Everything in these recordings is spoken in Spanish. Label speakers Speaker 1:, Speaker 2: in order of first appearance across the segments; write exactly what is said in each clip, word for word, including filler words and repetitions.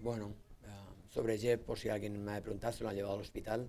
Speaker 1: Bueno, uh, sobre Jeff, por si alguien me ha de preguntar, se lo han llevado al hospital.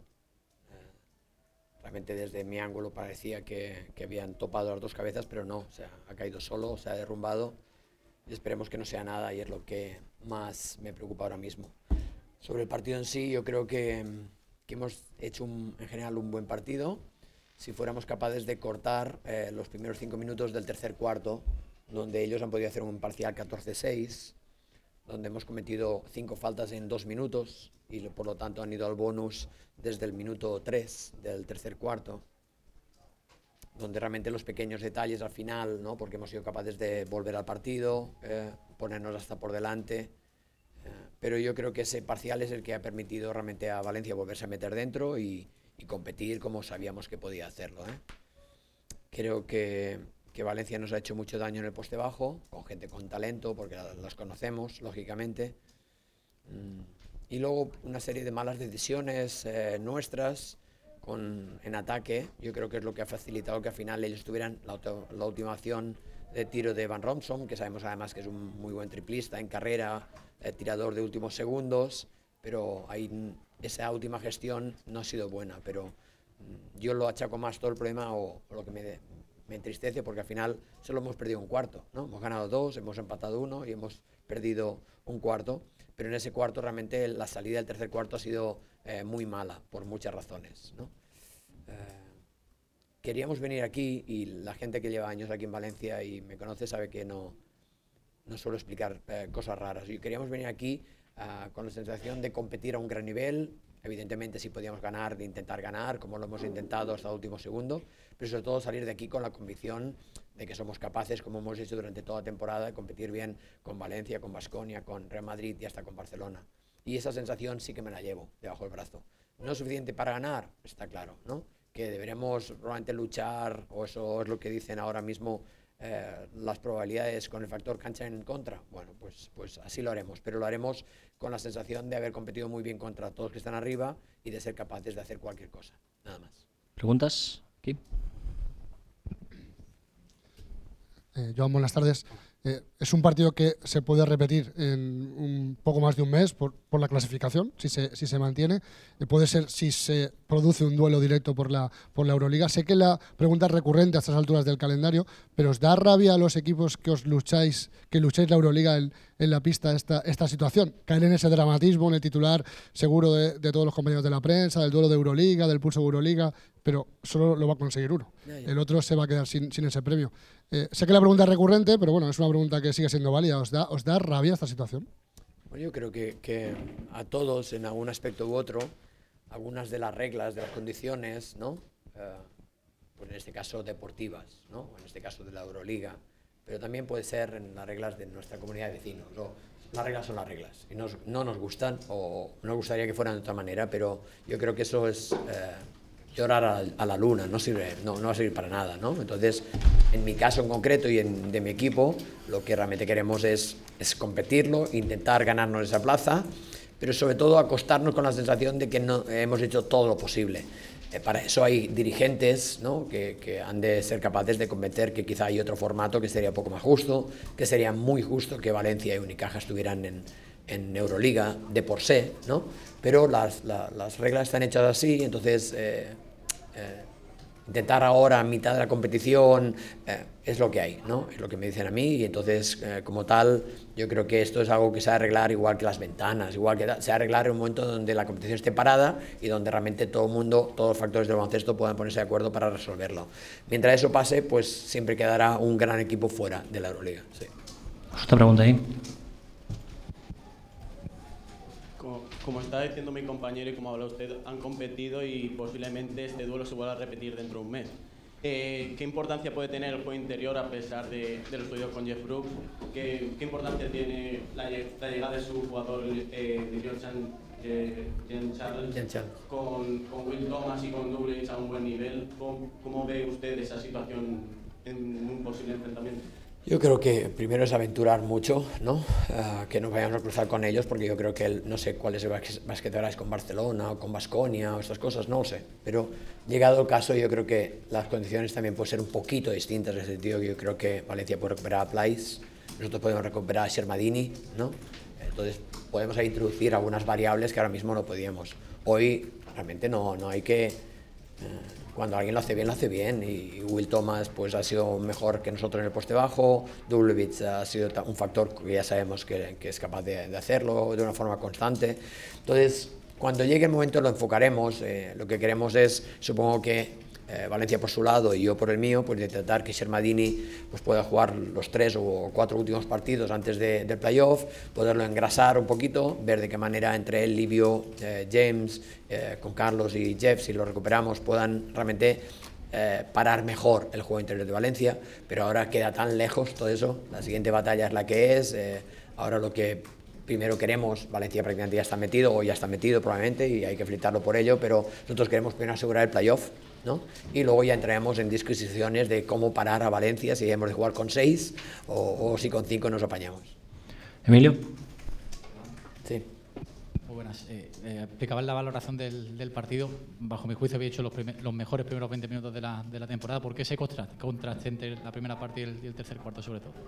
Speaker 1: Uh, realmente desde mi ángulo parecía que, que habían topado las dos cabezas, pero no, o sea, ha caído solo, se ha derrumbado. Y esperemos que no sea nada, y es lo que más me preocupa ahora mismo. Sobre el partido en sí, yo creo que, que hemos hecho un, en general un buen partido. Si fuéramos capaces de cortar eh, los primeros cinco minutos del tercer cuarto, donde ellos han podido hacer un parcial catorce seis, donde hemos cometido cinco faltas en dos minutos y por lo tanto han ido al bonus desde el minuto tres del tercer cuarto, donde realmente los pequeños detalles al final, ¿no? Porque hemos sido capaces de volver al partido, eh, ponernos hasta por delante, eh, pero yo creo que ese parcial es el que ha permitido realmente a Valencia volverse a meter dentro y, y competir como sabíamos que podía hacerlo, ¿eh? Creo que, que Valencia nos ha hecho mucho daño en el poste bajo, con gente con talento, porque las conocemos, lógicamente. Y luego una serie de malas decisiones eh, nuestras con, en ataque, yo creo que es lo que ha facilitado que al final ellos tuvieran la, la última acción de tiro de Van Romson, que sabemos además que es un muy buen triplista en carrera, eh, tirador de últimos segundos, pero ahí esa última gestión no ha sido buena, pero yo lo achaco más todo el problema o, o lo que me, me entristece, porque al final solo hemos perdido un cuarto, ¿no? Hemos ganado dos, hemos empatado uno y hemos perdido un cuarto, pero en ese cuarto realmente la salida del tercer cuarto ha sido eh, muy mala por muchas razones, ¿no? Eh, queríamos venir aquí, y la gente que lleva años aquí en Valencia y me conoce sabe que no, no suelo explicar eh, cosas raras, y queríamos venir aquí uh, con la sensación de competir a un gran nivel. Evidentemente, si podíamos ganar, de intentar ganar, como lo hemos intentado hasta el último segundo, pero sobre todo salir de aquí con la convicción de que somos capaces, como hemos hecho durante toda la temporada, de competir bien con Valencia, con Baskonia, con Real Madrid y hasta con Barcelona. Y esa sensación sí que me la llevo debajo del brazo. No es suficiente para ganar, está claro, ¿no? Que deberemos realmente luchar, o eso es lo que dicen ahora mismo eh, las probabilidades con el factor cancha en contra. Bueno, pues, pues así lo haremos, pero lo haremos con la sensación de haber competido muy bien contra todos los que están arriba y de ser capaces de hacer cualquier cosa, nada más.
Speaker 2: ¿Preguntas? Aquí.
Speaker 3: Eh, Joan, buenas tardes. Eh, es un partido que se puede repetir en un poco más de un mes por, por la clasificación, si se, si se mantiene. Eh, puede ser si se produce un duelo directo por la, por la Euroliga. Sé que la pregunta es recurrente a estas alturas del calendario, pero ¿os da rabia a los equipos que os lucháis, que lucháis la Euroliga en, en la pista esta, esta situación? Caer en ese dramatismo, en el titular seguro de, de todos los compañeros de la prensa, del duelo de Euroliga, del pulso de Euroliga, pero solo lo va a conseguir uno.
Speaker 1: Ya, ya.
Speaker 3: El otro se va a quedar sin, sin ese premio. Eh, sé que la pregunta es recurrente, pero bueno, es una pregunta que sigue siendo válida. ¿Os da, os da rabia esta situación?
Speaker 1: Bueno, yo creo que, que a todos, en algún aspecto u otro, algunas de las reglas, de las condiciones, ¿no? Eh, pues en este caso deportivas, ¿no? O en este caso de la Euroliga, pero también puede ser en las reglas de nuestra comunidad de vecinos. O las reglas son las reglas y nos, no nos gustan, o nos gustaría que fueran de otra manera, pero yo creo que eso es eh, llorar a, a la luna, no sirve, no, no va a servir para nada, ¿no? Entonces, en mi caso en concreto y en, de mi equipo, lo que realmente queremos es, es competirlo, intentar ganarnos esa plaza, pero sobre todo acostarnos con la sensación de que no, hemos hecho todo lo posible. Eh, para eso hay dirigentes, ¿no? que, que han de ser capaces de convencer que quizá hay otro formato que sería un poco más justo, que sería muy justo que Valencia y Unicaja estuvieran en, en Euroliga de por sí, ¿no? Pero las, la, las reglas están hechas así, entonces eh, eh, intentar ahora a mitad de la competición eh, es lo que hay, ¿no? Es lo que me dicen a mí, y entonces eh, como tal yo creo que esto es algo que se va a arreglar igual que las ventanas, igual que se va a arreglar en un momento donde la competición esté parada y donde realmente todo el mundo, todos los factores del baloncesto puedan ponerse de acuerdo para resolverlo. Mientras eso pase, pues siempre quedará un gran equipo fuera de la Euroliga. Sí.
Speaker 2: Otra pregunta ahí.
Speaker 4: Como está diciendo mi compañero y como habla usted, han competido y posiblemente este duelo se vuelva a repetir dentro de un mes. Eh, ¿Qué importancia puede tener el juego interior a pesar de, de los estudios con Jeff Brooks? ¿Qué, qué importancia tiene la, la llegada de su jugador eh, de Georgian eh, Charles con, con Will Thomas y con Douglas a un buen nivel? ¿Cómo, cómo ve usted esa situación en un posible enfrentamiento?
Speaker 1: Yo creo que primero es aventurar mucho, ¿no? Uh, que no vayamos a cruzar con ellos, porque yo creo que el, no sé cuál es el basquete ahora, es con Barcelona o con Baskonia o estas cosas, no lo sé. Pero llegado el caso, yo creo que las condiciones también pueden ser un poquito distintas, en el sentido que yo creo que Valencia puede recuperar a Plais, nosotros podemos recuperar a Shermadini, ¿no? Entonces podemos ahí introducir algunas variables que ahora mismo no podíamos. Hoy realmente no, no hay que... Eh, cuando alguien lo hace bien, lo hace bien, y Will Thomas pues ha sido mejor que nosotros en el poste bajo, Dublevich ha sido un factor que ya sabemos que, que es capaz de, de hacerlo de una forma constante. Entonces, cuando llegue el momento lo enfocaremos. Eh, lo que queremos es, supongo que eh, Valencia por su lado y yo por el mío, pues de tratar que Shermadini pues pueda jugar los tres o cuatro últimos partidos antes de, del playoff, poderlo engrasar un poquito, ver de qué manera entre él, Livio, eh, James, eh, con Carlos y Jeff, si lo recuperamos, puedan realmente eh, parar mejor el juego interior de Valencia. Pero ahora queda tan lejos todo eso, la siguiente batalla es la que es. Eh, ahora lo que primero queremos, Valencia prácticamente ya está metido, o ya está metido probablemente, y hay que felicitarlo por ello, pero nosotros queremos primero asegurar el playoff, ¿no? Y luego ya entraremos en discusiones de cómo parar a Valencia, si hemos de jugar con seis o, o si con cinco nos apañamos.
Speaker 2: Emilio.
Speaker 5: Sí. Muy buenas. Eh, eh, explicabas la valoración del, del partido. Bajo mi juicio había hecho los, primer, los mejores primeros veinte minutos de la, de la temporada. ¿Por qué ese contraste, contraste entre la primera parte y el, y el tercer cuarto, sobre todo?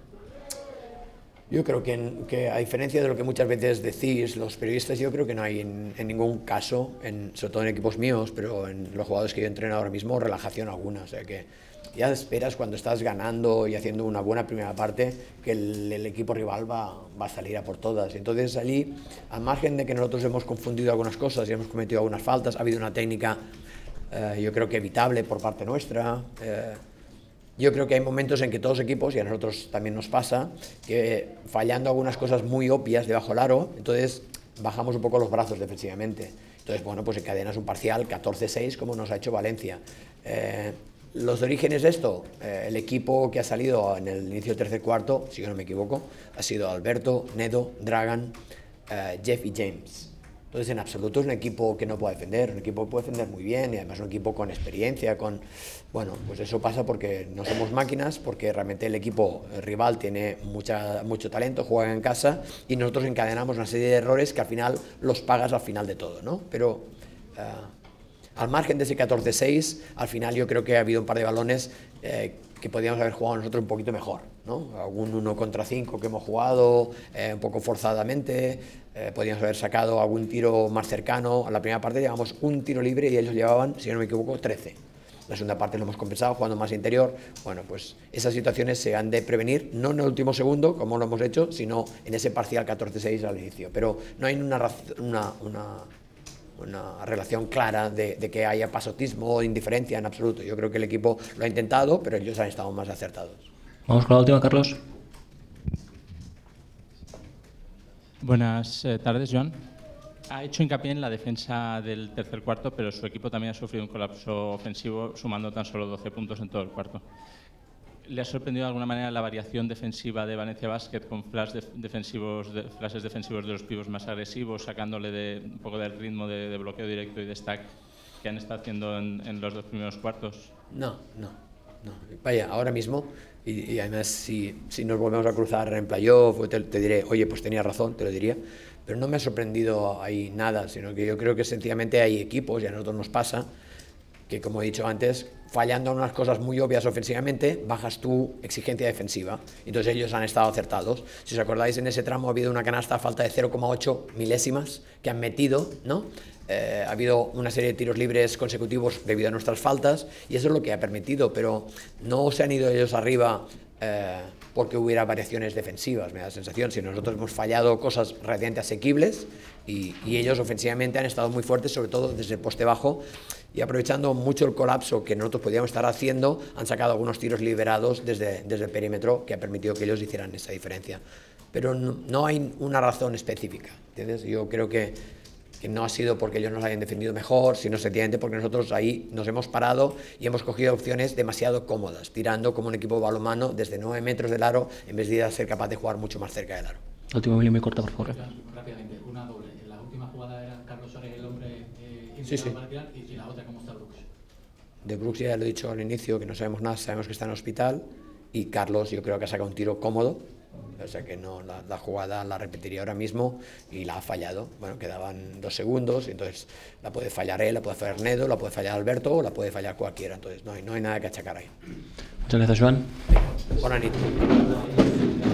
Speaker 1: Yo creo que, que, a diferencia de lo que muchas veces decís los periodistas, yo creo que no hay en, en ningún caso, en, sobre todo en equipos míos, pero en los jugadores que yo entreno ahora mismo, relajación alguna. O sea que ya esperas cuando estás ganando y haciendo una buena primera parte que el, el equipo rival va, va a salir a por todas. Entonces allí, al margen de que nosotros hemos confundido algunas cosas y hemos cometido algunas faltas, ha habido una técnica eh, yo creo que evitable por parte nuestra. Eh, Yo creo que hay momentos en que todos los equipos, y a nosotros también nos pasa, que fallando algunas cosas muy obvias debajo del aro, entonces bajamos un poco los brazos defensivamente. Entonces, bueno, pues encadenas un parcial catorce seis como nos ha hecho Valencia. Eh, los orígenes de esto, eh, el equipo que ha salido en el inicio del tercer cuarto, si yo no me equivoco, ha sido Alberto, Nedo, Dragan, eh, Jeff y James. Entonces, en absoluto es un equipo que no puede defender, un equipo que puede defender muy bien, y además un equipo con experiencia, con... Bueno, pues eso pasa porque no somos máquinas, porque realmente el equipo el rival tiene mucha, mucho talento, juega en casa, y nosotros encadenamos una serie de errores que al final los pagas al final de todo, ¿no? Pero uh, al margen de ese catorce seis, al final yo creo que ha habido un par de balones eh, que podíamos haber jugado nosotros un poquito mejor, ¿no? Algún uno contra cinco que hemos jugado eh, un poco forzadamente, eh, podíamos haber sacado algún tiro más cercano. A la primera parte llevamos un tiro libre y ellos llevaban, si no me equivoco, trece. La segunda parte lo hemos compensado jugando más interior. Bueno, pues esas situaciones se han de prevenir, no en el último segundo, como lo hemos hecho, sino en ese parcial catorce seis al inicio. Pero no hay una, una, una, una relación clara de, de que haya pasotismo o indiferencia en absoluto. Yo creo que el equipo lo ha intentado, pero ellos han estado más acertados.
Speaker 2: Vamos con la última, Carlos.
Speaker 6: Buenas eh, tardes, Joan. Ha hecho hincapié en la defensa del tercer cuarto, pero su equipo también ha sufrido un colapso ofensivo, sumando tan solo doce puntos en todo el cuarto. ¿Le ha sorprendido de alguna manera la variación defensiva de Valencia Basket con flash de, defensivos, de, flashes defensivos de los pibos más agresivos, sacándole de, un poco del ritmo de, de bloqueo directo y de stack que han estado haciendo en, en los dos primeros cuartos?
Speaker 1: No, no, no. Vaya, ahora mismo, y, y además si, si nos volvemos a cruzar en playoff, te, te diré, oye, pues tenía razón, te lo diría. Pero no me ha sorprendido ahí nada, sino que yo creo que sencillamente hay equipos, y a nosotros nos pasa, que como he dicho antes, fallando en unas cosas muy obvias ofensivamente, bajas tu exigencia defensiva. Entonces ellos han estado acertados. Si os acordáis, en ese tramo ha habido una canasta a falta de cero coma ocho milésimas que han metido, ¿no? Eh, ha habido una serie de tiros libres consecutivos debido a nuestras faltas, y eso es lo que ha permitido, pero no se han ido ellos arriba eh, porque hubiera variaciones defensivas, me da la sensación, sino nosotros hemos fallado cosas relativamente asequibles, y, y ellos ofensivamente han estado muy fuertes, sobre todo desde el poste bajo, y aprovechando mucho el colapso que nosotros podíamos estar haciendo, han sacado algunos tiros liberados desde, desde el perímetro que ha permitido que ellos hicieran esa diferencia. Pero no, no hay una razón específica, ¿entiendes? Yo creo que, que no ha sido porque ellos nos hayan defendido mejor, sino sencillamente porque nosotros ahí nos hemos parado y hemos cogido opciones demasiado cómodas, tirando como un equipo balonmano desde nueve metros del aro, en vez de ser capaz de jugar mucho más cerca del aro.
Speaker 2: La última muy corta, por favor.
Speaker 5: Rápidamente, una doble. En la última jugada era Carlos Suárez el hombre eh,
Speaker 1: sí, sí.
Speaker 5: para tirar, y, y la otra, ¿cómo está Brooks?
Speaker 1: De Brooks ya lo he dicho al inicio, que no sabemos nada, sabemos que está en el hospital, y Carlos yo creo que ha sacado un tiro cómodo, o sea que no, la, la jugada la repetiría ahora mismo y la ha fallado. Bueno, quedaban dos segundos, entonces la puede fallar él, la puede fallar Nedo, la puede fallar Alberto o la puede fallar cualquiera, entonces no hay, no hay nada que achacar ahí.
Speaker 2: Muchas gracias, Joan.
Speaker 1: Buena nit.